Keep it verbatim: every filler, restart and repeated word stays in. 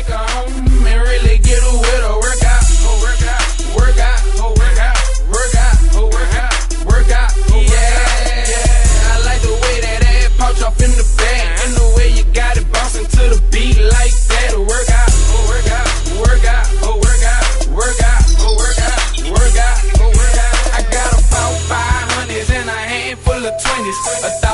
take her home and really get her with a workout. Oh, workout, workout, oh, workout, workout, oh, workout, workout, oh, yeah, yeah. I like the way that ass pouch off in the back, and the way you got it bouncing to the beat like that. A workout, oh, workout, workout, oh, workout, workout, oh, workout, workout, oh, workout. I got about five hundreds and a handful of twenties.